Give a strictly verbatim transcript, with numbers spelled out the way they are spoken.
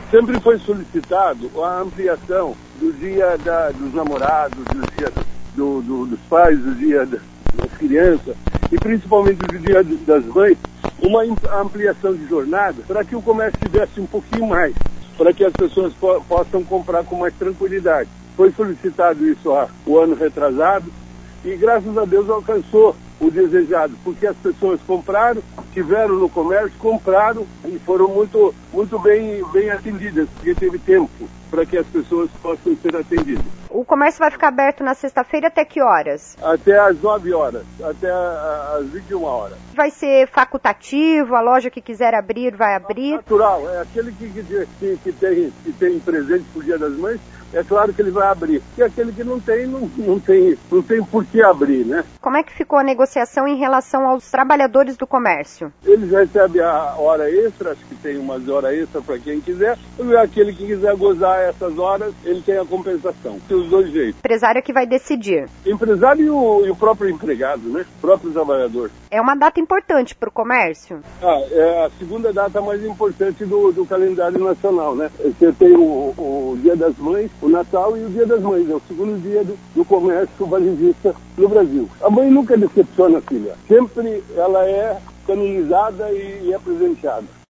Sempre foi solicitado a ampliação do dia da, dos namorados, do dia do, do, dos pais, do dia das crianças e principalmente do dia das mães, uma ampliação de jornada para que o comércio tivesse um pouquinho mais, para que as pessoas po possam comprar com mais tranquilidade. Foi solicitado isso há o ano retrasado e graças a Deus alcançou o desejado, porque as pessoas compraram, tiveram no comércio, compraram e foram muito, muito bem, bem atendidas, porque teve tempo para que as pessoas possam ser atendidas. O comércio vai ficar aberto na sexta-feira até que horas? Até às nove horas, até às vinte e uma horas. Vai ser facultativo, a loja que quiser abrir vai abrir? Natural, é aquele que, que, que, tem, que tem presente por Dia das Mães, é claro que ele vai abrir. E aquele que não tem, não, não tem, não tem por que abrir, né? Como é que ficou a negociação em relação aos trabalhadores do comércio? Eles recebem a hora extra, acho que tem umas horas extra para quem quiser, e aquele que quiser gozar essas horas, ele tem a compensação. Tem os dois jeitos. Empresário que vai decidir. Empresário e o, e o próprio empregado, né? O próprio trabalhador. É uma data importante para o comércio? Ah, é a segunda data mais importante do, do calendário nacional, né? Você tem o, o Dia das Mães, o Natal e o Dia das Mães. É o segundo dia do, do comércio varejista no Brasil. A mãe nunca decepciona a filha. Sempre ela é canonizada e, e é presenteada.